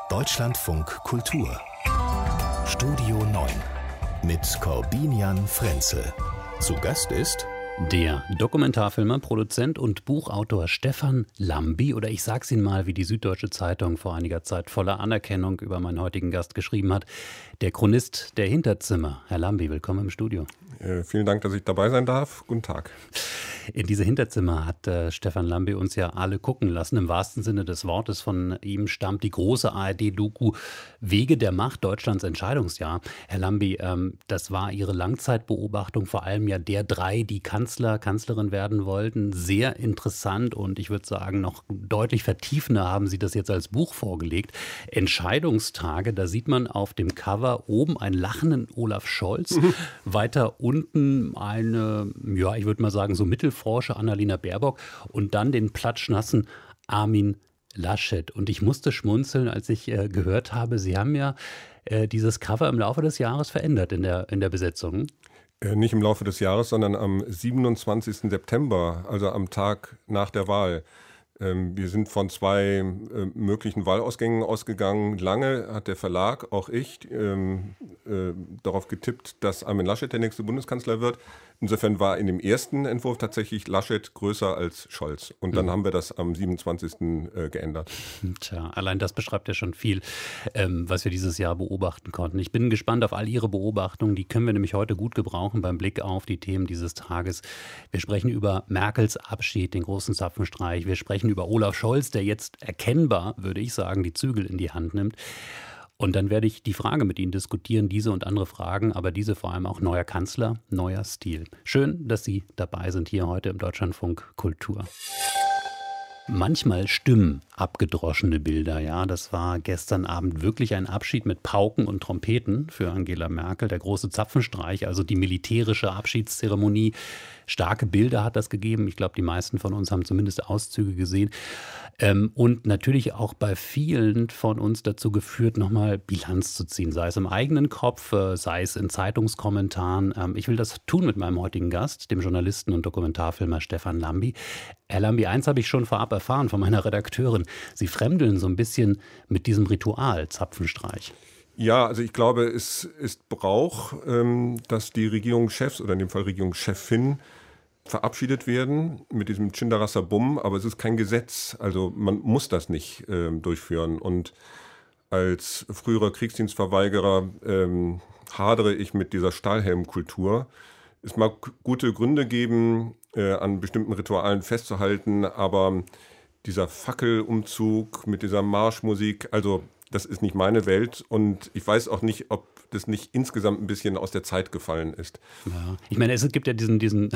Deutschlandfunk Kultur Studio 9 mit Corbinian Frenzel. Zu Gast ist der Dokumentarfilmer, Produzent und Buchautor Stefan Lambi, oder ich sag's Ihnen mal, wie die Süddeutsche Zeitung vor einiger Zeit voller Anerkennung über meinen heutigen Gast geschrieben hat, der Chronist der Hinterzimmer. Herr Lambi, willkommen im Studio. Vielen Dank, dass ich dabei sein darf. Guten Tag. In diese Hinterzimmer hat Stefan Lambi uns ja alle gucken lassen. Im wahrsten Sinne des Wortes. Von ihm stammt die große ARD-Doku Wege der Macht, Deutschlands Entscheidungsjahr. Herr Lambi, das war Ihre Langzeitbeobachtung, vor allem ja der drei, die Kanzlerin werden wollten. Sehr interessant und ich würde sagen, noch deutlich vertiefender haben Sie das jetzt als Buch vorgelegt. Entscheidungstage, da sieht man auf dem Cover oben einen lachenden Olaf Scholz, weiter unten eine, ja, ich würde mal sagen, so mittelforsche Annalena Baerbock und dann den platschnassen Armin Laschet. Und ich musste schmunzeln, als ich gehört habe, Sie haben ja dieses Cover im Laufe des Jahres verändert in der Besetzung. Nicht im Laufe des Jahres, sondern am 27. September, also am Tag nach der Wahl. Wir sind von zwei möglichen Wahlausgängen ausgegangen. Lange hat der Verlag, auch ich, darauf getippt, dass Armin Laschet der nächste Bundeskanzler wird. Insofern war in dem ersten Entwurf tatsächlich Laschet größer als Scholz. Und dann haben wir das am 27. Geändert. Tja, allein das beschreibt ja schon viel, was wir dieses Jahr beobachten konnten. Ich bin gespannt auf all Ihre Beobachtungen. Die können wir nämlich heute gut gebrauchen beim Blick auf die Themen dieses Tages. Wir sprechen über Merkels Abschied, den großen Zapfenstreich. Wir sprechen über Olaf Scholz, der jetzt erkennbar, würde ich sagen, die Zügel in die Hand nimmt. Und dann werde ich die Frage mit Ihnen diskutieren, diese und andere Fragen, aber diese vor allem auch neuer Kanzler, neuer Stil. Schön, dass Sie dabei sind hier heute im Deutschlandfunk Kultur. Manchmal stimmen abgedroschene Bilder, ja. Das war gestern Abend wirklich ein Abschied mit Pauken und Trompeten für Angela Merkel. Der große Zapfenstreich, also die militärische Abschiedszeremonie. Starke Bilder hat das gegeben. Ich glaube, die meisten von uns haben zumindest Auszüge gesehen. Und natürlich auch bei vielen von uns dazu geführt, nochmal Bilanz zu ziehen. Sei es im eigenen Kopf, sei es in Zeitungskommentaren. Ich will das tun mit meinem heutigen Gast, dem Journalisten und Dokumentarfilmer Stefan Lambi. Herr Lambi, eins habe ich schon vorab erfahren von meiner Redakteurin. Sie fremdeln so ein bisschen mit diesem Ritual Zapfenstreich. Ja, also ich glaube, es ist Brauch, dass die Regierungschefs oder in dem Fall Regierungschefin verabschiedet werden mit diesem Tschindarasser Bumm, aber es ist kein Gesetz. Also man muss das nicht durchführen. Und als früherer Kriegsdienstverweigerer hadere ich mit dieser Stahlhelmkultur. Es mag gute Gründe geben, an bestimmten Ritualen festzuhalten, aber dieser Fackelumzug mit dieser Marschmusik, also das ist nicht meine Welt und ich weiß auch nicht, ob das nicht insgesamt ein bisschen aus der Zeit gefallen ist. Ja. Ich meine, es gibt ja diesen,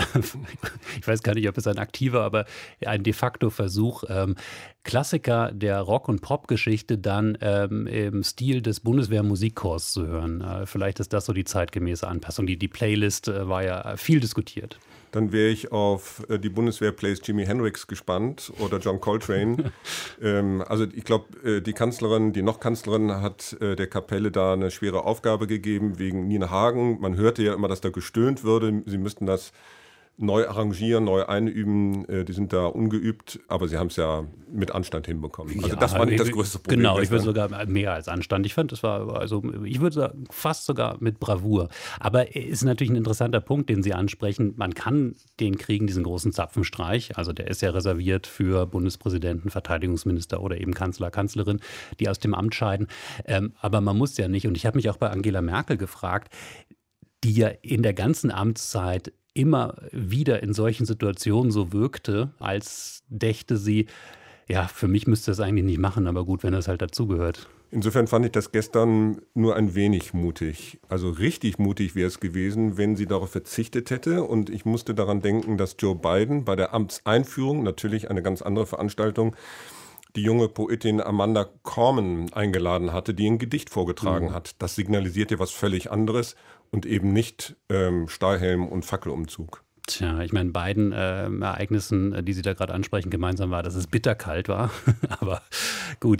ich weiß gar nicht, ob es ein aktiver, aber ein de facto Versuch, Klassiker der Rock- und Pop-Geschichte dann im Stil des Bundeswehr-Musikchors zu hören. Vielleicht ist das so die zeitgemäße Anpassung. Die Playlist war ja viel diskutiert. Dann wäre ich auf die Bundeswehr-Plays Jimi Hendrix gespannt oder John Coltrane. Also ich glaube, die Kanzlerin, die noch Kanzlerin, hat der Kapelle da eine schwere Aufgabe gegeben wegen Nina Hagen. Man hörte ja immer, dass da gestöhnt würde. Sie müssten das neu arrangieren, neu einüben. Die sind da ungeübt, aber sie haben es ja mit Anstand hinbekommen. Also ja, das war nicht das größte Problem. Genau, ich würde sogar mehr als Anstand. Ich fand, das war, also ich würde sagen, fast sogar mit Bravour. Aber ist natürlich ein interessanter Punkt, den Sie ansprechen. Man kann den kriegen, diesen großen Zapfenstreich. Also der ist ja reserviert für Bundespräsidenten, Verteidigungsminister oder eben Kanzler, Kanzlerin, die aus dem Amt scheiden. Aber man muss ja nicht. Und ich habe mich auch bei Angela Merkel gefragt, die ja in der ganzen Amtszeit immer wieder in solchen Situationen so wirkte, als dächte sie, ja, für mich müsste das eigentlich nicht machen, aber gut, wenn das halt dazugehört. Insofern fand ich das gestern nur ein wenig mutig. Also richtig mutig wäre es gewesen, wenn sie darauf verzichtet hätte. Und ich musste daran denken, dass Joe Biden bei der Amtseinführung, natürlich eine ganz andere Veranstaltung, die junge Poetin Amanda Corman eingeladen hatte, die ein Gedicht vorgetragen hat. Das signalisierte was völlig anderes und eben nicht Stahlhelm und Fackelumzug. Tja, ich meine, beiden Ereignissen, die Sie da gerade ansprechen, gemeinsam war, dass es bitterkalt war. Aber gut.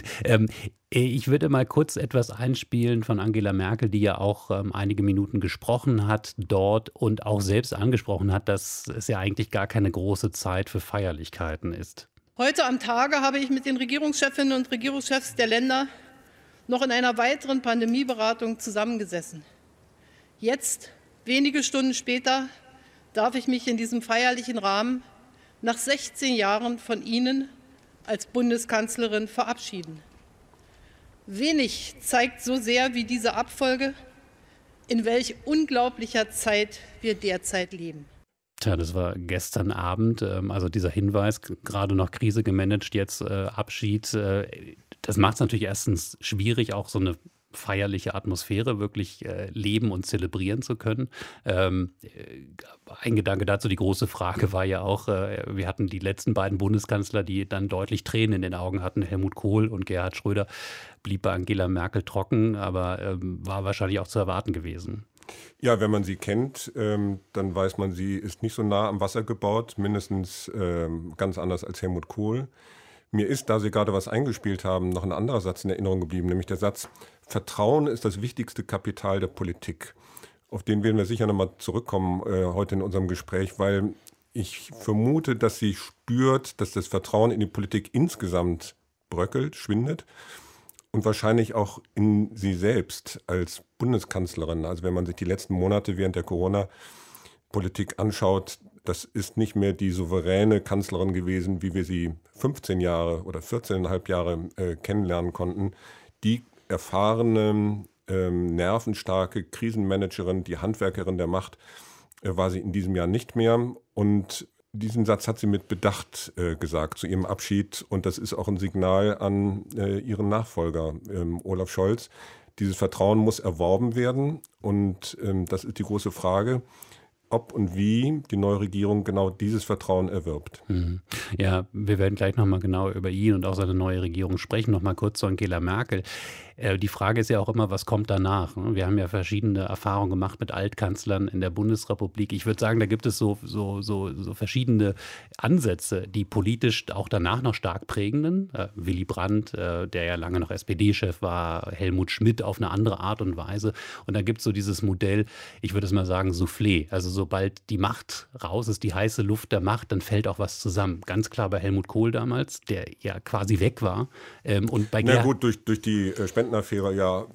Ich würde mal kurz etwas einspielen von Angela Merkel, die ja auch einige Minuten gesprochen hat dort und auch selbst angesprochen hat, dass es ja eigentlich gar keine große Zeit für Feierlichkeiten ist. Heute am Tage habe ich mit den Regierungschefinnen und Regierungschefs der Länder noch in einer weiteren Pandemieberatung zusammengesessen. Jetzt, wenige Stunden später, darf ich mich in diesem feierlichen Rahmen nach 16 Jahren von Ihnen als Bundeskanzlerin verabschieden. Wenig zeigt so sehr wie diese Abfolge, in welch unglaublicher Zeit wir derzeit leben. Tja, das war gestern Abend, also dieser Hinweis, gerade noch Krise gemanagt, jetzt Abschied. Das macht es natürlich erstens schwierig, auch so eine feierliche Atmosphäre wirklich leben und zelebrieren zu können. Ein Gedanke dazu, die große Frage war ja auch, wir hatten die letzten beiden Bundeskanzler, die dann deutlich Tränen in den Augen hatten, Helmut Kohl und Gerhard Schröder, blieb bei Angela Merkel trocken, aber war wahrscheinlich auch zu erwarten gewesen. Ja, wenn man sie kennt, dann weiß man, sie ist nicht so nah am Wasser gebaut, mindestens ganz anders als Helmut Kohl. Mir ist, da Sie gerade was eingespielt haben, noch ein anderer Satz in Erinnerung geblieben, nämlich der Satz: Vertrauen ist das wichtigste Kapital der Politik. Auf den werden wir sicher nochmal zurückkommen heute in unserem Gespräch, weil ich vermute, dass sie spürt, dass das Vertrauen in die Politik insgesamt bröckelt, schwindet und wahrscheinlich auch in sie selbst als Bundeskanzlerin. Also wenn man sich die letzten Monate während der Corona-Politik anschaut, das ist nicht mehr die souveräne Kanzlerin gewesen, wie wir sie 15 Jahre oder 14,5 Jahre kennenlernen konnten. Die erfahrene, nervenstarke Krisenmanagerin, die Handwerkerin der Macht, war sie in diesem Jahr nicht mehr. Und diesen Satz hat sie mit Bedacht gesagt zu ihrem Abschied. Und das ist auch ein Signal an ihren Nachfolger, Olaf Scholz. Dieses Vertrauen muss erworben werden. Und das ist die große Frage, ob und wie die neue Regierung genau dieses Vertrauen erwirbt. Ja, wir werden gleich nochmal genau über ihn und auch seine neue Regierung sprechen. Nochmal kurz zu Angela Merkel. Die Frage ist ja auch immer, was kommt danach? Wir haben ja verschiedene Erfahrungen gemacht mit Altkanzlern in der Bundesrepublik. Ich würde sagen, da gibt es so verschiedene Ansätze, die politisch auch danach noch stark prägenden. Willy Brandt, der ja lange noch SPD-Chef war, Helmut Schmidt auf eine andere Art und Weise. Und da gibt es so dieses Modell, ich würde es mal sagen, Soufflé. Also sobald die Macht raus ist, die heiße Luft der Macht, dann fällt auch was zusammen. Ganz klar bei Helmut Kohl damals, der ja quasi weg war. Und bei Na gut, durch die Spendenaffäre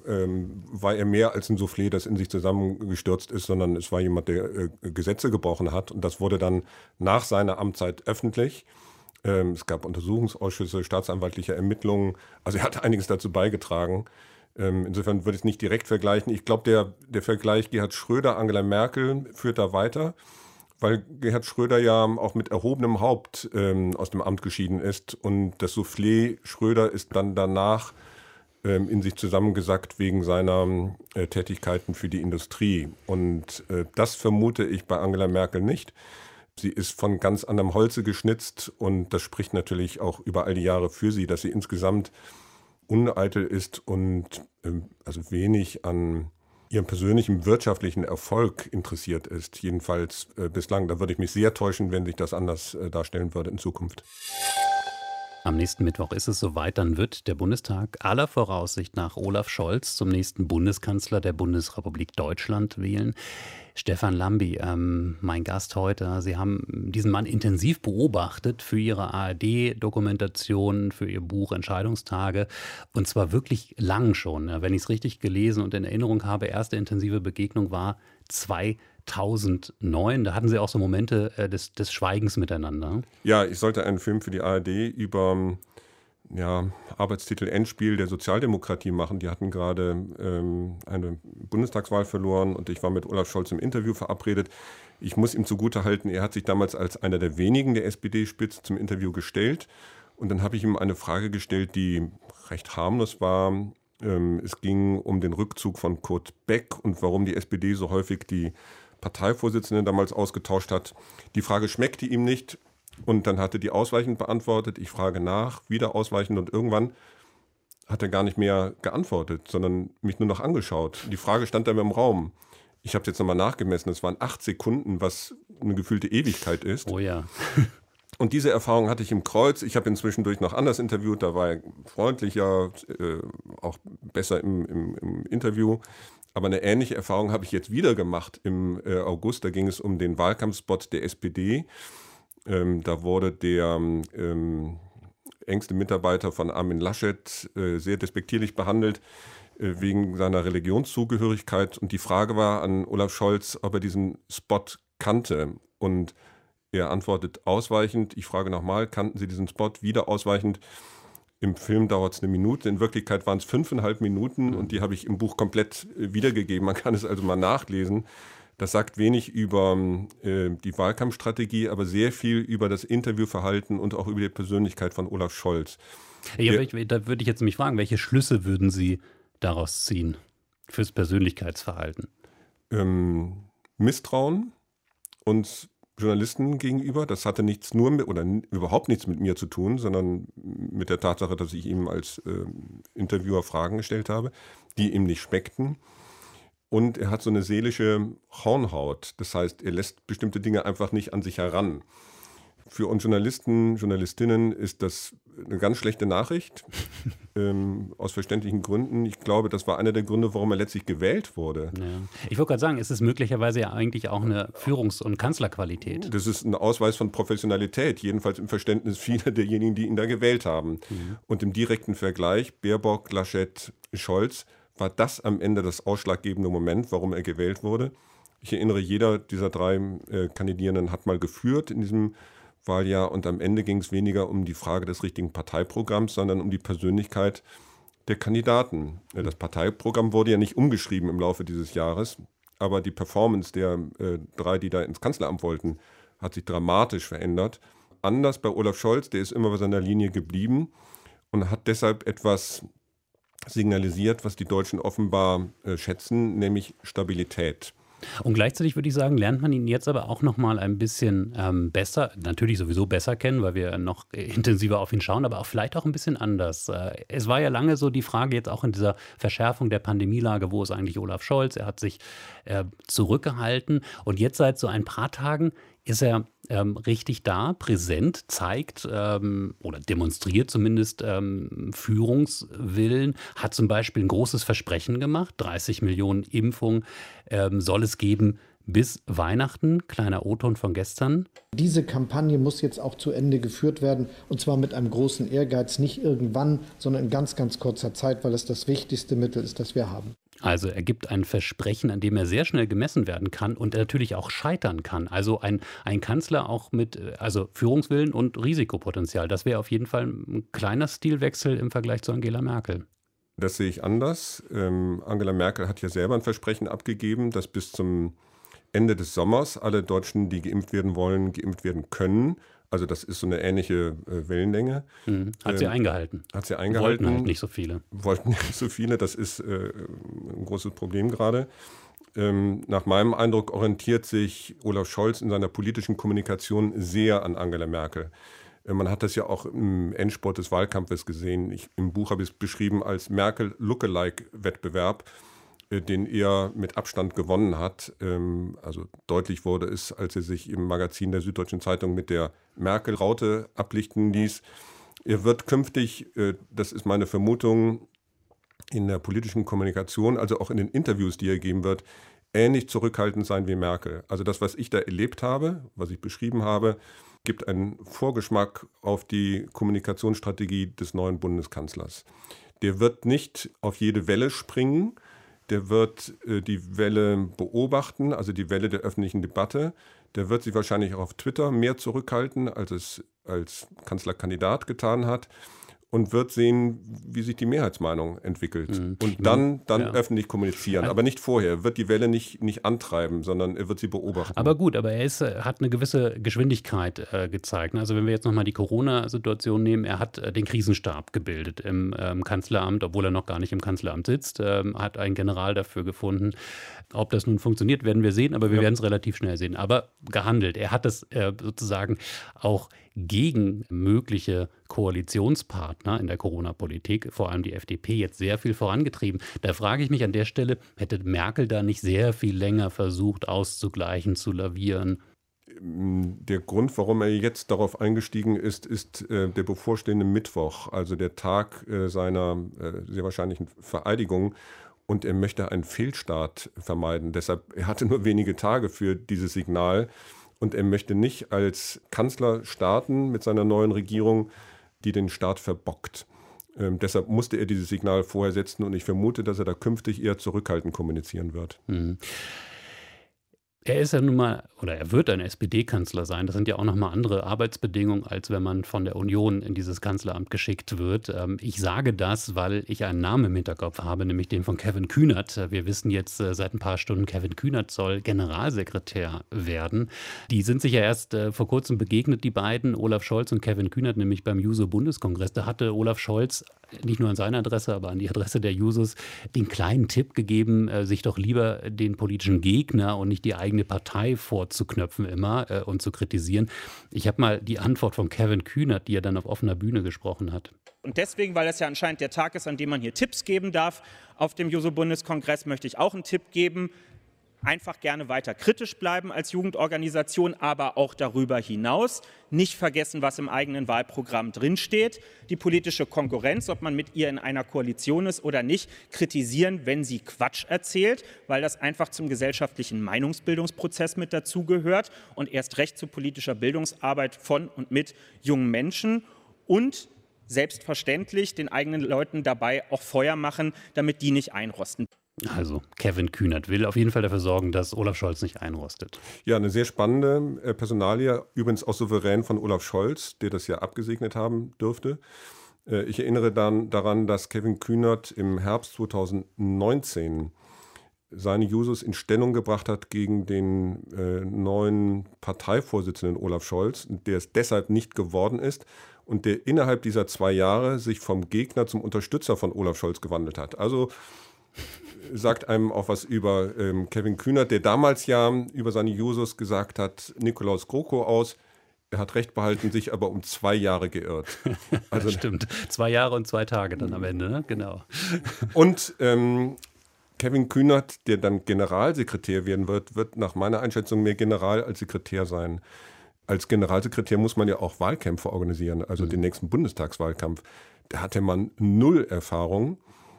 war er mehr als ein Soufflé, das in sich zusammengestürzt ist, sondern es war jemand, der Gesetze gebrochen hat. Und das wurde dann nach seiner Amtszeit öffentlich. Es gab Untersuchungsausschüsse, staatsanwaltliche Ermittlungen. Also er hat einiges dazu beigetragen. Insofern würde ich es nicht direkt vergleichen. Ich glaube, der Vergleich Gerhard Schröder, Angela Merkel führt da weiter, weil Gerhard Schröder ja auch mit erhobenem Haupt aus dem Amt geschieden ist. Und das Soufflé Schröder ist dann danach in sich zusammengesackt wegen seiner Tätigkeiten für die Industrie. Und das vermute ich bei Angela Merkel nicht. Sie ist von ganz anderem Holze geschnitzt und das spricht natürlich auch über all die Jahre für sie, dass sie insgesamt uneitel ist und also wenig an ihrem persönlichen wirtschaftlichen Erfolg interessiert ist. Jedenfalls bislang. Da würde ich mich sehr täuschen, wenn sich das anders darstellen würde in Zukunft. Am nächsten Mittwoch ist es soweit, dann wird der Bundestag aller Voraussicht nach Olaf Scholz zum nächsten Bundeskanzler der Bundesrepublik Deutschland wählen. Stefan Lambi, mein Gast heute, Sie haben diesen Mann intensiv beobachtet für Ihre ARD-Dokumentation, für Ihr Buch Entscheidungstage und zwar wirklich lang schon. Wenn ich es richtig gelesen und in Erinnerung habe, erste intensive Begegnung war 2009. Da hatten Sie auch so Momente des Schweigens miteinander. Ja, ich sollte einen Film für die ARD über Arbeitstitel Endspiel der Sozialdemokratie machen. Die hatten gerade eine Bundestagswahl verloren und ich war mit Olaf Scholz im Interview verabredet. Ich muss ihm zugutehalten, er hat sich damals als einer der wenigen der SPD-Spitze zum Interview gestellt. Und dann habe ich ihm eine Frage gestellt, die recht harmlos war. Es ging um den Rückzug von Kurt Beck und warum die SPD so häufig die Parteivorsitzende damals ausgetauscht hat. Die Frage schmeckte ihm nicht und dann hatte die ausweichend beantwortet. Ich frage nach, wieder ausweichend und irgendwann hat er gar nicht mehr geantwortet, sondern mich nur noch angeschaut. Die Frage stand dann im Raum. Ich habe es jetzt nochmal nachgemessen, es waren 8 Sekunden, was eine gefühlte Ewigkeit ist. Oh ja. Und diese Erfahrung hatte ich im Kreuz. Ich habe ihn zwischendurch noch anders interviewt, da war er freundlicher, auch besser im Interview. Aber eine ähnliche Erfahrung habe ich jetzt wieder gemacht im August. Da ging es um den Wahlkampfspot der SPD. Da wurde der engste Mitarbeiter von Armin Laschet sehr despektierlich behandelt wegen seiner Religionszugehörigkeit. Und die Frage war an Olaf Scholz, ob er diesen Spot kannte. Und er antwortet ausweichend. Ich frage nochmal, kannten Sie diesen Spot? Wieder ausweichend. Im Film dauert es 1 Minute. In Wirklichkeit waren es 5,5 Minuten und die habe ich im Buch komplett wiedergegeben. Man kann es also mal nachlesen. Das sagt wenig über die Wahlkampfstrategie, aber sehr viel über das Interviewverhalten und auch über die Persönlichkeit von Olaf Scholz. Ja, da würde ich jetzt mich fragen, welche Schlüsse würden Sie daraus ziehen fürs Persönlichkeitsverhalten? Misstrauen uns Journalisten gegenüber. Das hatte überhaupt nichts mit mir zu tun, sondern mit der Tatsache, dass ich ihm als Interviewer Fragen gestellt habe, die ihm nicht schmeckten. Und er hat so eine seelische Hornhaut. Das heißt, er lässt bestimmte Dinge einfach nicht an sich heran. Für uns Journalisten, Journalistinnen ist das eine ganz schlechte Nachricht, aus verständlichen Gründen. Ich glaube, das war einer der Gründe, warum er letztlich gewählt wurde. Ja. Ich wollte gerade sagen, ist es möglicherweise ja eigentlich auch eine Führungs- und Kanzlerqualität? Das ist ein Ausweis von Professionalität, jedenfalls im Verständnis vieler derjenigen, die ihn da gewählt haben. Mhm. Und im direkten Vergleich, Baerbock, Laschet, Scholz, war das am Ende das ausschlaggebende Moment, warum er gewählt wurde. Ich erinnere, jeder dieser 3 Kandidierenden hat mal geführt in diesem Wahljahr und am Ende ging es weniger um die Frage des richtigen Parteiprogramms, sondern um die Persönlichkeit der Kandidaten. Das Parteiprogramm wurde ja nicht umgeschrieben im Laufe dieses Jahres, aber die Performance der 3, die da ins Kanzleramt wollten, hat sich dramatisch verändert. Anders bei Olaf Scholz, der ist immer bei seiner Linie geblieben und hat deshalb etwas signalisiert, was die Deutschen offenbar schätzen, nämlich Stabilität. Und gleichzeitig würde ich sagen, lernt man ihn jetzt aber auch noch mal ein bisschen besser, natürlich sowieso besser kennen, weil wir noch intensiver auf ihn schauen, aber auch vielleicht auch ein bisschen anders. Es war ja lange so die Frage jetzt auch in dieser Verschärfung der Pandemielage, wo ist eigentlich Olaf Scholz? Er hat sich zurückgehalten und jetzt seit so ein paar Tagen ist er richtig da, präsent, zeigt oder demonstriert zumindest Führungswillen, hat zum Beispiel ein großes Versprechen gemacht, 30 Millionen Impfungen soll es geben bis Weihnachten. Kleiner O-Ton von gestern. Diese Kampagne muss jetzt auch zu Ende geführt werden und zwar mit einem großen Ehrgeiz, nicht irgendwann, sondern in ganz, ganz kurzer Zeit, weil es das wichtigste Mittel ist, das wir haben. Also er gibt ein Versprechen, an dem er sehr schnell gemessen werden kann und natürlich auch scheitern kann. Also ein Kanzler auch mit Führungswillen und Risikopotenzial. Das wäre auf jeden Fall ein kleiner Stilwechsel im Vergleich zu Angela Merkel. Das sehe ich anders. Angela Merkel hat ja selber ein Versprechen abgegeben, dass bis zum Ende des Sommers alle Deutschen, die geimpft werden wollen, geimpft werden können. Also das ist so eine ähnliche Wellenlänge. Hat sie eingehalten. Hat sie eingehalten. Wollten halt nicht so viele. Das ist ein großes Problem gerade. Nach meinem Eindruck orientiert sich Olaf Scholz in seiner politischen Kommunikation sehr an Angela Merkel. Man hat das ja auch im Endspurt des Wahlkampfes gesehen. Im Buch habe ich es beschrieben als Merkel-Lookalike-Wettbewerb, den er mit Abstand gewonnen hat. Also deutlich wurde es, als er sich im Magazin der Süddeutschen Zeitung mit der Merkel-Raute ablichten ließ. Er wird künftig, das ist meine Vermutung, in der politischen Kommunikation, also auch in den Interviews, die er geben wird, ähnlich zurückhaltend sein wie Merkel. Also das, was ich da erlebt habe, was ich beschrieben habe, gibt einen Vorgeschmack auf die Kommunikationsstrategie des neuen Bundeskanzlers. Der wird nicht auf jede Welle springen, der wird die Welle beobachten, also die Welle der öffentlichen Debatte. Der wird sich wahrscheinlich auch auf Twitter mehr zurückhalten, als es als Kanzlerkandidat getan hat. Und wird sehen, wie sich die Mehrheitsmeinung entwickelt. Und dann öffentlich kommunizieren, aber nicht vorher. Wird die Welle nicht antreiben, sondern er wird sie beobachten. Aber gut, aber er hat eine gewisse Geschwindigkeit gezeigt. Also wenn wir jetzt nochmal die Corona-Situation nehmen, er hat den Krisenstab gebildet im Kanzleramt, obwohl er noch gar nicht im Kanzleramt sitzt, hat einen General dafür gefunden. Ob das nun funktioniert, werden wir sehen, aber wir werden es relativ schnell sehen. Aber gehandelt. Er hat das sozusagen auch gegen mögliche Koalitionspartner in der Corona-Politik, vor allem die FDP, jetzt sehr viel vorangetrieben. Da frage ich mich an der Stelle, hätte Merkel da nicht sehr viel länger versucht, auszugleichen, zu lavieren? Der Grund, warum er jetzt darauf eingestiegen ist, ist der bevorstehende Mittwoch, also der Tag seiner sehr wahrscheinlichen Vereidigung. Und er möchte einen Fehlstart vermeiden. Deshalb, er hatte nur wenige Tage für dieses Signal. Und er möchte nicht als Kanzler starten mit seiner neuen Regierung, die den Staat verbockt. Deshalb musste er dieses Signal vorher setzen und ich vermute, dass er da künftig eher zurückhaltend kommunizieren wird. Mhm. Er ist ja nun mal, oder er wird ein SPD-Kanzler sein. Das sind ja auch nochmal andere Arbeitsbedingungen, als wenn man von der Union in dieses Kanzleramt geschickt wird. Ich sage das, weil ich einen Namen im Hinterkopf habe, nämlich den von Kevin Kühnert. Wir wissen jetzt seit ein paar Stunden, Kevin Kühnert soll Generalsekretär werden. Die sind sich ja erst vor kurzem begegnet, die beiden, Olaf Scholz und Kevin Kühnert, nämlich beim Juso-Bundeskongress. Da hatte Olaf Scholz nicht nur an seine Adresse, aber an die Adresse der Jusos den kleinen Tipp gegeben, sich doch lieber den politischen Gegner und nicht die eigene Partei vorzuknöpfen immer und zu kritisieren. Ich habe mal die Antwort von Kevin Kühnert, die er dann auf offener Bühne gesprochen hat. Und deswegen, weil das ja anscheinend der Tag ist, an dem man hier Tipps geben darf, auf dem Juso-Bundeskongress möchte ich auch einen Tipp geben. Einfach gerne weiter kritisch bleiben als Jugendorganisation, aber auch darüber hinaus. Nicht vergessen, was im eigenen Wahlprogramm drinsteht. Die politische Konkurrenz, ob man mit ihr in einer Koalition ist oder nicht, kritisieren, wenn sie Quatsch erzählt, weil das einfach zum gesellschaftlichen Meinungsbildungsprozess mit dazugehört und erst recht zu politischer Bildungsarbeit von und mit jungen Menschen. Und selbstverständlich den eigenen Leuten dabei auch Feuer machen, damit die nicht einrosten. Also Kevin Kühnert will auf jeden Fall dafür sorgen, dass Olaf Scholz nicht einrostet. Ja, eine sehr spannende Personalie, übrigens auch souverän von Olaf Scholz, der das ja abgesegnet haben dürfte. Ich erinnere dann daran, dass Kevin Kühnert im Herbst 2019 seine Jusos in Stellung gebracht hat gegen den neuen Parteivorsitzenden Olaf Scholz, der es deshalb nicht geworden ist und der innerhalb dieser 2 Jahre sich vom Gegner zum Unterstützer von Olaf Scholz gewandelt hat. Also sagt einem auch was über Kevin Kühnert, der damals ja über seine Jusos gesagt hat, Nikolaus Kroko aus. Er hat recht behalten, sich aber um 2 Jahre geirrt. Also, stimmt, 2 Jahre und 2 Tage dann am Ende, ne? Genau. Und Kevin Kühnert, der dann Generalsekretär werden wird, wird nach meiner Einschätzung mehr General als Sekretär sein. Als Generalsekretär muss man ja auch Wahlkämpfe organisieren, also den nächsten Bundestagswahlkampf. Da hatte man 0 Erfahrung.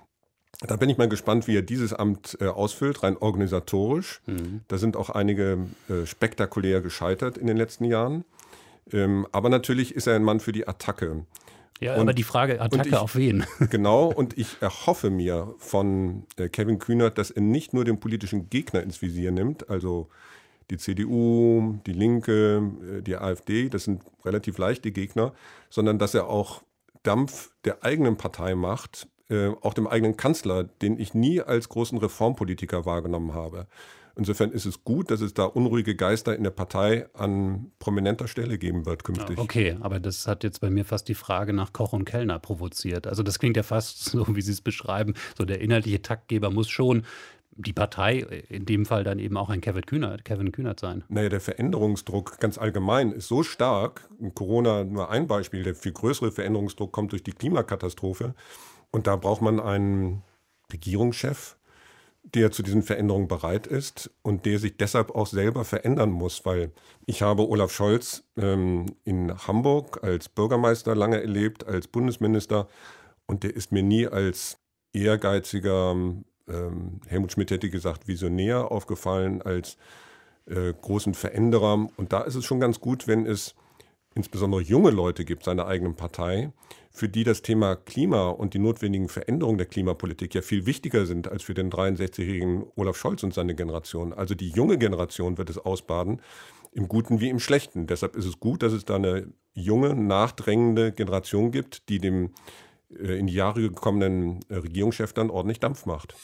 Da bin ich mal gespannt, wie er dieses Amt ausfüllt, rein organisatorisch. Da sind auch einige spektakulär gescheitert in den letzten Jahren. Aber natürlich ist er ein Mann für die Attacke. Ja, aber die Frage, Attacke auf wen? Genau, und ich erhoffe mir von Kevin Kühnert, dass er nicht nur den politischen Gegner ins Visier nimmt, also die CDU, die Linke, die AfD, das sind relativ leichte Gegner, sondern dass er auch Dampf der eigenen Partei macht, auch dem eigenen Kanzler, den ich nie als großen Reformpolitiker wahrgenommen habe. Insofern ist es gut, dass es da unruhige Geister in der Partei an prominenter Stelle geben wird künftig. Okay, aber das hat jetzt bei mir fast die Frage nach Koch und Kellner provoziert. Also das klingt ja fast so, wie Sie es beschreiben. So der inhaltliche Taktgeber muss schon die Partei, in dem Fall dann eben auch ein Kevin Kühnert sein. Naja, der Veränderungsdruck ganz allgemein ist so stark. Corona nur ein Beispiel. Der viel größere Veränderungsdruck kommt durch die Klimakatastrophe. Und da braucht man einen Regierungschef, der zu diesen Veränderungen bereit ist und der sich deshalb auch selber verändern muss, weil ich habe Olaf Scholz in Hamburg als Bürgermeister lange erlebt, als Bundesminister und der ist mir nie als ehrgeiziger, Helmut Schmidt hätte gesagt, Visionär aufgefallen, als großen Veränderer. Und da ist es schon ganz gut, wenn es insbesondere junge Leute gibt, seiner eigenen Partei, für die das Thema Klima und die notwendigen Veränderungen der Klimapolitik ja viel wichtiger sind als für den 63-jährigen Olaf Scholz und seine Generation. Also die junge Generation wird es ausbaden, im Guten wie im Schlechten. Deshalb ist es gut, dass es da eine junge, nachdrängende Generation gibt, die dem in die Jahre gekommenen Regierungschef dann ordentlich Dampf macht.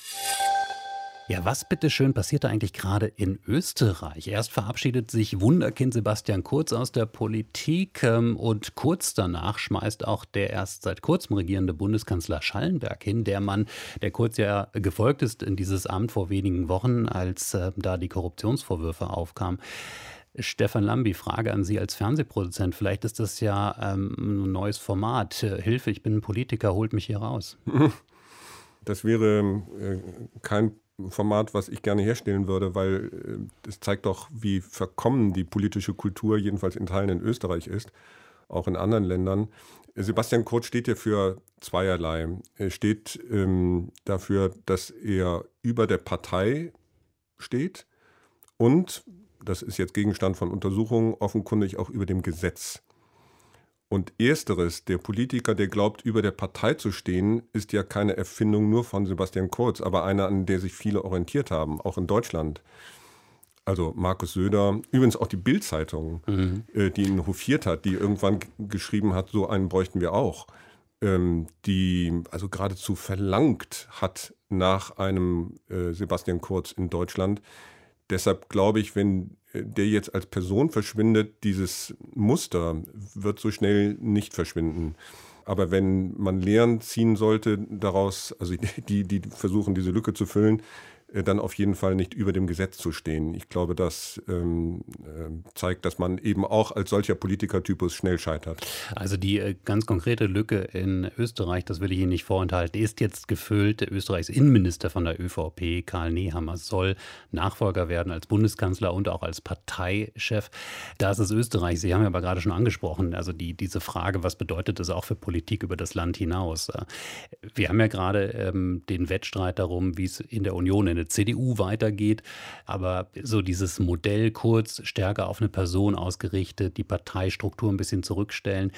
Ja, was bitteschön passiert da eigentlich gerade in Österreich? Erst verabschiedet sich Wunderkind Sebastian Kurz aus der Politik und kurz danach schmeißt auch der erst seit kurzem regierende Bundeskanzler Schallenberg hin, der Mann, der Kurz ja gefolgt ist in dieses Amt vor wenigen Wochen, als da die Korruptionsvorwürfe aufkamen. Stefan Lambi, Frage an Sie als Fernsehproduzent. Vielleicht ist das ja ein neues Format. Hilfe, ich bin ein Politiker, holt mich hier raus. Das wäre kein Format, was ich gerne herstellen würde, weil es zeigt doch, wie verkommen die politische Kultur jedenfalls in Teilen in Österreich ist, auch in anderen Ländern. Sebastian Kurz steht ja für zweierlei. Er steht dafür, dass er über der Partei steht und, das ist jetzt Gegenstand von Untersuchungen, offenkundig auch über dem Gesetz. Und ersteres, der Politiker, der glaubt, über der Partei zu stehen, ist ja keine Erfindung nur von Sebastian Kurz, aber einer, an der sich viele orientiert haben, auch in Deutschland. Also Markus Söder, übrigens auch die Bild-Zeitung, die ihn hofiert hat, die irgendwann geschrieben hat, so einen bräuchten wir auch, die also geradezu verlangt hat nach einem Sebastian Kurz in Deutschland. Deshalb glaube ich, wenn der jetzt als Person verschwindet, dieses Muster wird so schnell nicht verschwinden. Aber wenn man Lehren ziehen sollte daraus, also die versuchen, diese Lücke zu füllen, dann auf jeden Fall nicht über dem Gesetz zu stehen. Ich glaube, das zeigt, dass man eben auch als solcher Politikertypus schnell scheitert. Also die ganz konkrete Lücke in Österreich, das will ich Ihnen nicht vorenthalten, ist jetzt gefüllt. Österreichs Innenminister von der ÖVP, Karl Nehammer, soll Nachfolger werden als Bundeskanzler und auch als Parteichef. Das ist Österreich. Sie haben ja aber gerade schon angesprochen, also diese Frage, was bedeutet das auch für Politik über das Land hinaus? Wir haben ja gerade den Wettstreit darum, wie es in der Union, in der CDU weitergeht, aber so dieses Modell Kurz stärker auf eine Person ausgerichtet, die Parteistruktur ein bisschen zurückstellen.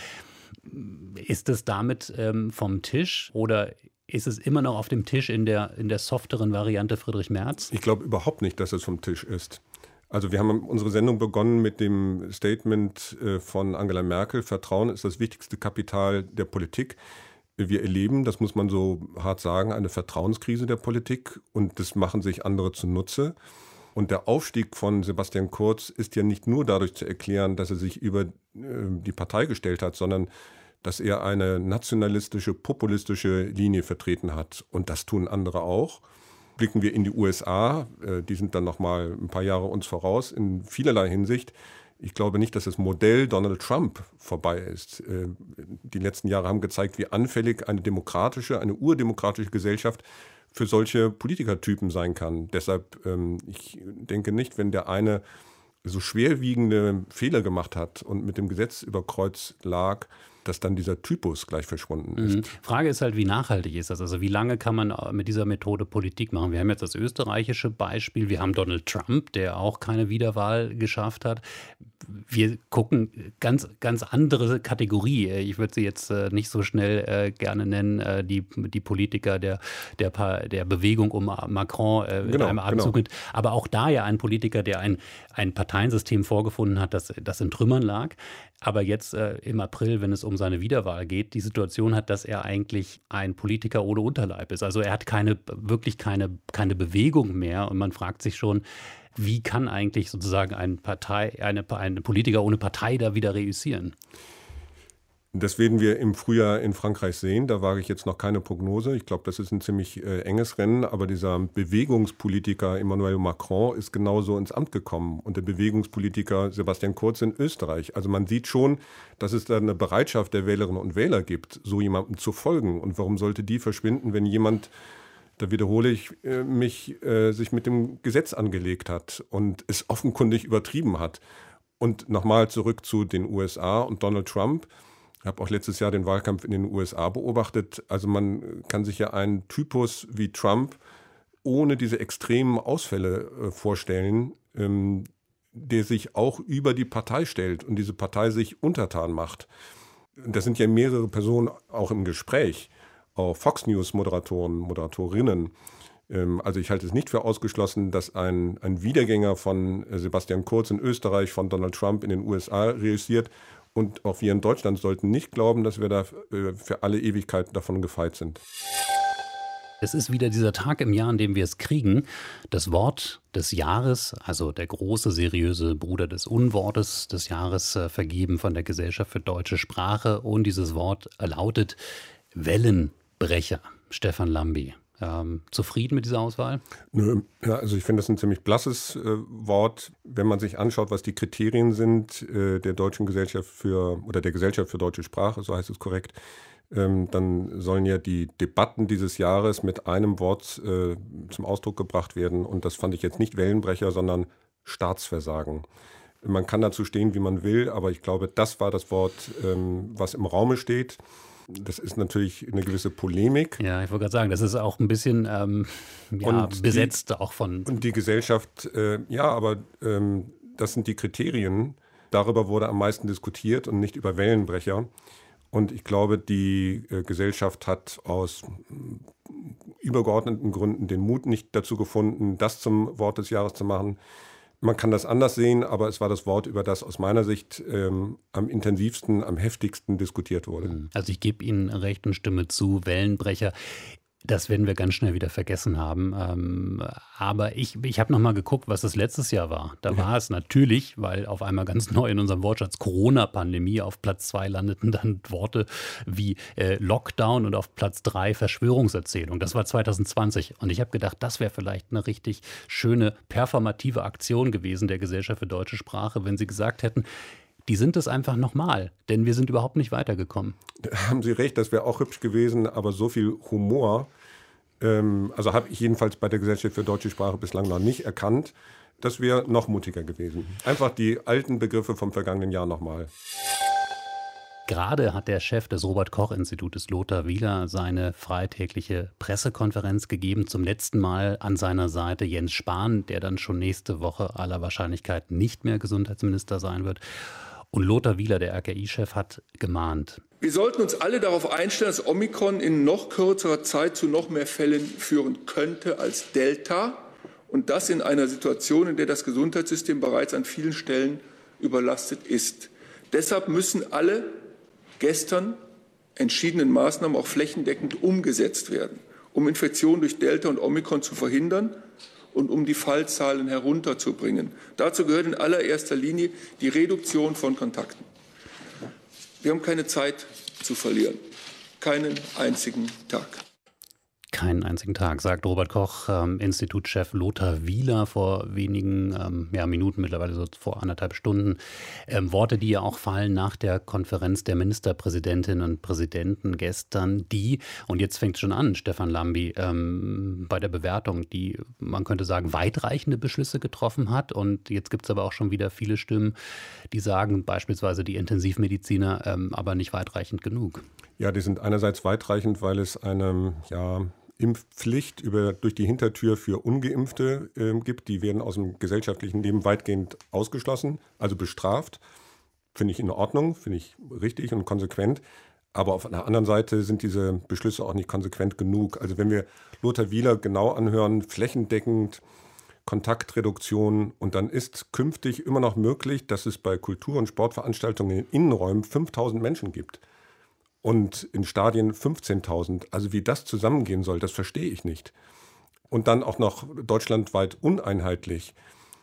Ist es damit vom Tisch oder ist es immer noch auf dem Tisch in der softeren Variante Friedrich Merz? Ich glaube überhaupt nicht, dass es vom Tisch ist. Also wir haben unsere Sendung begonnen mit dem Statement von Angela Merkel, Vertrauen ist das wichtigste Kapital der Politik. Wir erleben, das muss man so hart sagen, eine Vertrauenskrise der Politik und das machen sich andere zunutze. Und der Aufstieg von Sebastian Kurz ist ja nicht nur dadurch zu erklären, dass er sich über die Partei gestellt hat, sondern dass er eine nationalistische, populistische Linie vertreten hat. Und das tun andere auch. Blicken wir in die USA, die sind dann noch mal ein paar Jahre uns voraus in vielerlei Hinsicht. Ich glaube nicht, dass das Modell Donald Trump vorbei ist. Die letzten Jahre haben gezeigt, wie anfällig eine urdemokratische Gesellschaft für solche Politikertypen sein kann. Deshalb, ich denke nicht, wenn der eine so schwerwiegende Fehler gemacht hat und mit dem Gesetz über Kreuz lag, dass dann dieser Typus gleich verschwunden ist. Frage ist halt, wie nachhaltig ist das? Also wie lange kann man mit dieser Methode Politik machen? Wir haben jetzt das österreichische Beispiel, wir haben Donald Trump, der auch keine Wiederwahl geschafft hat. Wir gucken ganz andere Kategorie. Ich würde sie jetzt nicht so schnell gerne nennen, die Politiker der Bewegung um Macron in einem Atemzug. Genau. Aber auch da ja ein Politiker, der ein Parteiensystem vorgefunden hat, das in Trümmern lag. Aber jetzt im April, wenn es um seine Wiederwahl geht, die Situation hat, dass er eigentlich ein Politiker ohne Unterleib ist. Also er hat wirklich keine Bewegung mehr und man fragt sich schon, wie kann eigentlich sozusagen ein Politiker ohne Partei da wieder reüssieren? Das werden wir im Frühjahr in Frankreich sehen. Da wage ich jetzt noch keine Prognose. Ich glaube, das ist ein ziemlich enges Rennen. Aber dieser Bewegungspolitiker Emmanuel Macron ist genauso ins Amt gekommen. Und der Bewegungspolitiker Sebastian Kurz in Österreich. Also man sieht schon, dass es da eine Bereitschaft der Wählerinnen und Wähler gibt, so jemandem zu folgen. Und warum sollte die verschwinden, wenn jemand, da wiederhole ich mich, sich mit dem Gesetz angelegt hat und es offenkundig übertrieben hat. Und nochmal zurück zu den USA und Donald Trump. Ich habe auch letztes Jahr den Wahlkampf in den USA beobachtet. Also man kann sich ja einen Typus wie Trump ohne diese extremen Ausfälle vorstellen, der sich auch über die Partei stellt und diese Partei sich untertan macht. Das sind ja mehrere Personen auch im Gespräch, auch Fox News Moderatoren, Moderatorinnen. Also ich halte es nicht für ausgeschlossen, dass ein Wiedergänger von Sebastian Kurz in Österreich, von Donald Trump in den USA reüssiert. Und auch wir in Deutschland sollten nicht glauben, dass wir da für alle Ewigkeit davon gefeit sind. Es ist wieder dieser Tag im Jahr, an dem wir es kriegen. Das Wort des Jahres, also der große, seriöse Bruder des Unwortes des Jahres, vergeben von der Gesellschaft für deutsche Sprache. Und dieses Wort lautet Wellenbrecher. Stefan Lambi. Zufrieden mit dieser Auswahl? Nö, ja, also ich finde das ein ziemlich blasses Wort. Wenn man sich anschaut, was die Kriterien sind der Deutschen Gesellschaft der Gesellschaft für deutsche Sprache, so heißt es korrekt, dann sollen ja die Debatten dieses Jahres mit einem Wort zum Ausdruck gebracht werden. Und das fand ich jetzt nicht Wellenbrecher, sondern Staatsversagen. Man kann dazu stehen, wie man will, aber ich glaube, das war das Wort, was im Raume steht. Das ist natürlich eine gewisse Polemik. Ja, ich wollte gerade sagen, das ist auch ein bisschen besetzt auch von... Und die Gesellschaft, aber das sind die Kriterien. darüber wurde am meisten diskutiert und nicht über Wellenbrecher. Und ich glaube, die Gesellschaft hat aus übergeordneten Gründen den Mut nicht dazu gefunden, das zum Wort des Jahres zu machen. Man kann das anders sehen, aber es war das Wort, über das aus meiner Sicht am intensivsten, am heftigsten diskutiert wurde. Also ich gebe Ihnen recht und stimme zu, Wellenbrecher. Das werden wir ganz schnell wieder vergessen haben. Aber ich habe noch mal geguckt, was das letztes Jahr war. Da war es natürlich, weil auf einmal ganz neu in unserem Wortschatz Corona-Pandemie, auf Platz 2 landeten dann Worte wie Lockdown und auf Platz 3 Verschwörungserzählung. Das war 2020. Und ich habe gedacht, das wäre vielleicht eine richtig schöne performative Aktion gewesen der Gesellschaft für deutsche Sprache, wenn sie gesagt hätten, die sind es einfach nochmal, denn wir sind überhaupt nicht weitergekommen. Da haben Sie recht, das wäre auch hübsch gewesen, aber so viel Humor, also habe ich jedenfalls bei der Gesellschaft für deutsche Sprache bislang noch nicht erkannt, das wäre noch mutiger gewesen. Einfach die alten Begriffe vom vergangenen Jahr nochmal. Gerade hat der Chef des Robert-Koch-Institutes, Lothar Wieler, seine freitägliche Pressekonferenz gegeben. Zum letzten Mal an seiner Seite Jens Spahn, der dann schon nächste Woche aller Wahrscheinlichkeit nicht mehr Gesundheitsminister sein wird. Und Lothar Wieler, der RKI-Chef, hat gemahnt. Wir sollten uns alle darauf einstellen, dass Omikron in noch kürzerer Zeit zu noch mehr Fällen führen könnte als Delta. Und das in einer Situation, in der das Gesundheitssystem bereits an vielen Stellen überlastet ist. Deshalb müssen alle gestern entschiedenen Maßnahmen auch flächendeckend umgesetzt werden, um Infektionen durch Delta und Omikron zu verhindern und um die Fallzahlen herunterzubringen. Dazu gehört in allererster Linie die Reduktion von Kontakten. Wir haben keine Zeit zu verlieren. Keinen einzigen Tag. Keinen einzigen Tag, sagt Robert-Koch-Institutchef Lothar Wieler vor wenigen Minuten, mittlerweile so vor 1,5 Stunden. Worte, die ja auch fallen nach der Konferenz der Ministerpräsidentinnen und Präsidenten gestern, die, und jetzt fängt es schon an, Stefan Lambi, bei der Bewertung, die, man könnte sagen, weitreichende Beschlüsse getroffen hat. Und jetzt gibt es aber auch schon wieder viele Stimmen, die sagen, beispielsweise die Intensivmediziner, aber nicht weitreichend genug. Ja, die sind einerseits weitreichend, weil es eine Impfpflicht durch die Hintertür für Ungeimpfte gibt. Die werden aus dem gesellschaftlichen Leben weitgehend ausgeschlossen, also bestraft. Finde ich in Ordnung, finde ich richtig und konsequent. Aber auf der anderen Seite sind diese Beschlüsse auch nicht konsequent genug. Also wenn wir Lothar Wieler genau anhören, flächendeckend Kontaktreduktion, und dann ist künftig immer noch möglich, dass es bei Kultur- und Sportveranstaltungen in Innenräumen 5.000 Menschen gibt. Und in Stadien 15.000. Also wie das zusammengehen soll, das verstehe ich nicht. Und dann auch noch deutschlandweit uneinheitlich.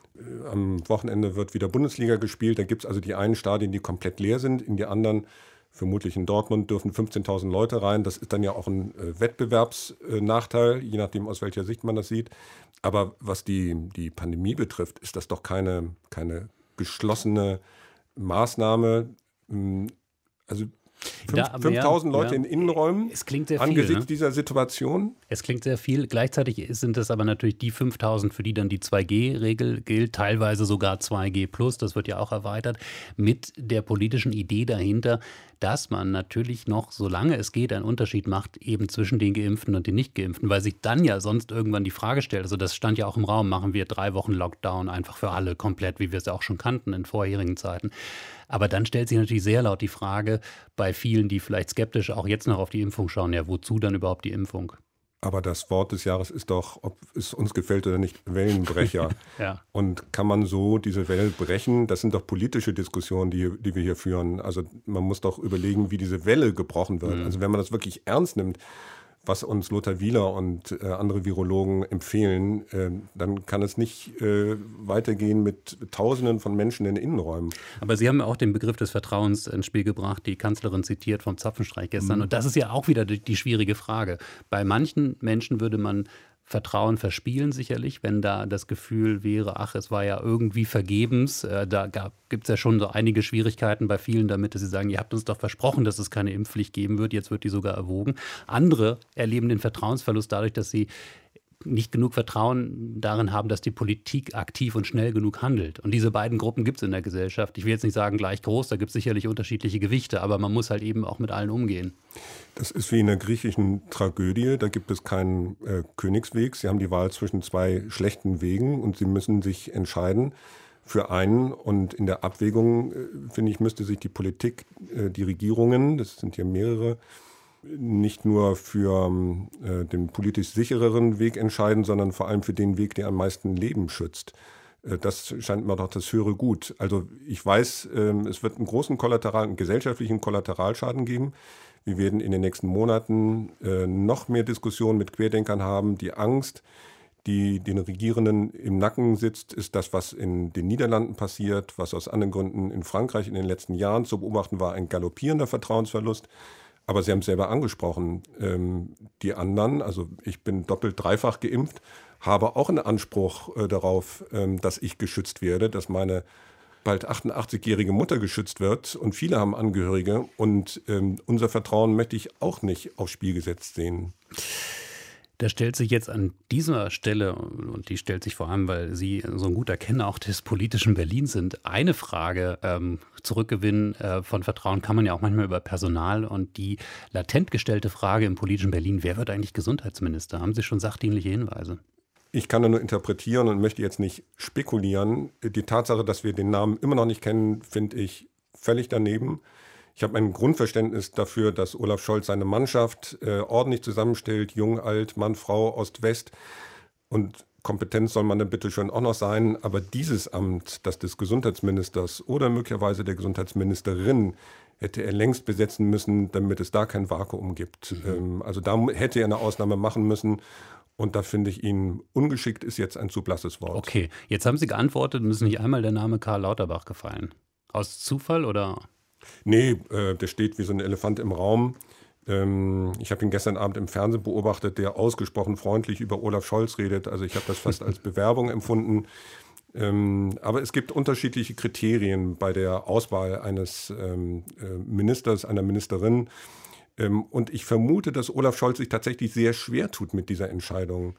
Am Wochenende wird wieder Bundesliga gespielt. Da gibt es also die einen Stadien, die komplett leer sind. In die anderen, vermutlich in Dortmund, dürfen 15.000 Leute rein. Das ist dann ja auch ein Wettbewerbsnachteil, je nachdem, aus welcher Sicht man das sieht. Aber was die Pandemie betrifft, ist das doch keine geschlossene Maßnahme. Also 5.000 Leute in Innenräumen, es klingt sehr viel, angesichts dieser Situation? Es klingt sehr viel. Gleichzeitig sind es aber natürlich die 5.000, für die dann die 2G-Regel gilt, teilweise sogar 2G+, das wird ja auch erweitert, mit der politischen Idee dahinter, dass man natürlich noch, solange es geht, einen Unterschied macht eben zwischen den Geimpften und den Nicht-Geimpften, weil sich dann ja sonst irgendwann die Frage stellt, also das stand ja auch im Raum, machen wir 3 Wochen Lockdown einfach für alle komplett, wie wir es ja auch schon kannten in vorherigen Zeiten. Aber dann stellt sich natürlich sehr laut die Frage bei vielen, die vielleicht skeptisch auch jetzt noch auf die Impfung schauen, ja, wozu dann überhaupt die Impfung? Aber das Wort des Jahres ist doch, ob es uns gefällt oder nicht, Wellenbrecher. Ja. Und kann man so diese Welle brechen? Das sind doch politische Diskussionen, die wir hier führen. Also man muss doch überlegen, wie diese Welle gebrochen wird. Also wenn man das wirklich ernst nimmt, was uns Lothar Wieler und andere Virologen empfehlen, dann kann es nicht weitergehen mit Tausenden von Menschen in Innenräumen. Aber Sie haben ja auch den Begriff des Vertrauens ins Spiel gebracht, die Kanzlerin zitiert vom Zapfenstreich gestern. Und das ist ja auch wieder die schwierige Frage. Bei manchen Menschen würde man Vertrauen verspielen sicherlich, wenn da das Gefühl wäre, ach, es war ja irgendwie vergebens. Da gibt es ja schon so einige Schwierigkeiten bei vielen damit, dass sie sagen, ihr habt uns doch versprochen, dass es keine Impfpflicht geben wird, jetzt wird die sogar erwogen. Andere erleben den Vertrauensverlust dadurch, dass sie nicht genug Vertrauen darin haben, dass die Politik aktiv und schnell genug handelt. Und diese beiden Gruppen gibt es in der Gesellschaft. Ich will jetzt nicht sagen gleich groß, da gibt es sicherlich unterschiedliche Gewichte, aber man muss halt eben auch mit allen umgehen. Das ist wie in der griechischen Tragödie, da gibt es keinen Königsweg. Sie haben die Wahl zwischen 2 schlechten Wegen und sie müssen sich entscheiden. für einen. Und in der Abwägung, finde ich, müsste sich die Politik, die Regierungen, das sind hier mehrere, nicht nur für den politisch sichereren Weg entscheiden, sondern vor allem für den Weg, der am meisten Leben schützt. Das scheint mir doch das höhere Gut. Also ich weiß, es wird einen gesellschaftlichen Kollateralschaden geben. Wir werden in den nächsten Monaten noch mehr Diskussionen mit Querdenkern haben. Die Angst, die den Regierenden im Nacken sitzt, ist das, was in den Niederlanden passiert, was aus anderen Gründen in Frankreich in den letzten Jahren zu beobachten war, ein galoppierender Vertrauensverlust. Aber Sie haben es selber angesprochen, die anderen, also ich bin doppelt, dreifach geimpft, habe auch einen Anspruch darauf, dass ich geschützt werde, dass meine bald 88-jährige Mutter geschützt wird und viele haben Angehörige und unser Vertrauen möchte ich auch nicht aufs Spiel gesetzt sehen. Da stellt sich jetzt an dieser Stelle, und die stellt sich vor allem, weil Sie so ein guter Kenner auch des politischen Berlins sind, eine Frage. Zurückgewinnen von Vertrauen kann man ja auch manchmal über Personal. Und die latent gestellte Frage im politischen Berlin, wer wird eigentlich Gesundheitsminister? Haben Sie schon sachdienliche Hinweise? Ich kann nur interpretieren und möchte jetzt nicht spekulieren. Die Tatsache, dass wir den Namen immer noch nicht kennen, finde ich völlig daneben. Ich habe ein Grundverständnis dafür, dass Olaf Scholz seine Mannschaft ordentlich zusammenstellt, jung, alt, Mann, Frau, Ost, West. Und Kompetenz soll man dann bitte schon auch noch sein. Aber dieses Amt, das des Gesundheitsministers oder möglicherweise der Gesundheitsministerin, hätte er längst besetzen müssen, damit es da kein Vakuum gibt. Also da hätte er eine Ausnahme machen müssen. Und da finde ich ihn, ungeschickt ist jetzt ein zu blasses Wort. Okay, jetzt haben Sie geantwortet und ist nicht einmal der Name Karl Lauterbach gefallen. Aus Zufall oder? Nee, der steht wie so ein Elefant im Raum. Ich habe ihn gestern Abend im Fernsehen beobachtet, der ausgesprochen freundlich über Olaf Scholz redet. Also ich habe das fast als Bewerbung empfunden. Aber es gibt unterschiedliche Kriterien bei der Auswahl eines Ministers, einer Ministerin. Und ich vermute, dass Olaf Scholz sich tatsächlich sehr schwer tut mit dieser Entscheidung.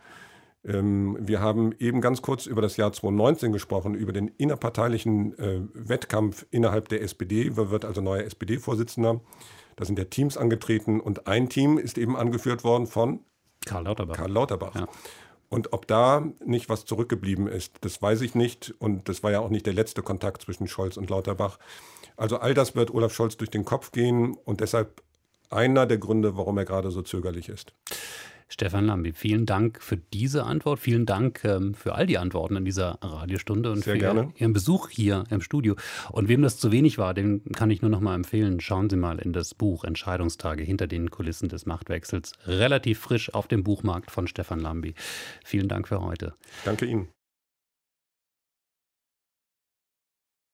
Wir haben eben ganz kurz über das Jahr 2019 gesprochen, über den innerparteilichen Wettkampf innerhalb der SPD. Wer wird also neuer SPD-Vorsitzender? Da sind ja Teams angetreten und ein Team ist eben angeführt worden von Karl Lauterbach. Ja. Und ob da nicht was zurückgeblieben ist, das weiß ich nicht. Und das war ja auch nicht der letzte Kontakt zwischen Scholz und Lauterbach. Also all das wird Olaf Scholz durch den Kopf gehen und deshalb einer der Gründe, warum er gerade so zögerlich ist. Stefan Lambi, vielen Dank für diese Antwort. Vielen Dank für all die Antworten in dieser Radiostunde und sehr für gerne. Ihren Besuch hier im Studio. Und wem das zu wenig war, den kann ich nur noch mal empfehlen. Schauen Sie mal in das Buch Entscheidungstage hinter den Kulissen des Machtwechsels. Relativ frisch auf dem Buchmarkt von Stefan Lambi. Vielen Dank für heute. Danke Ihnen.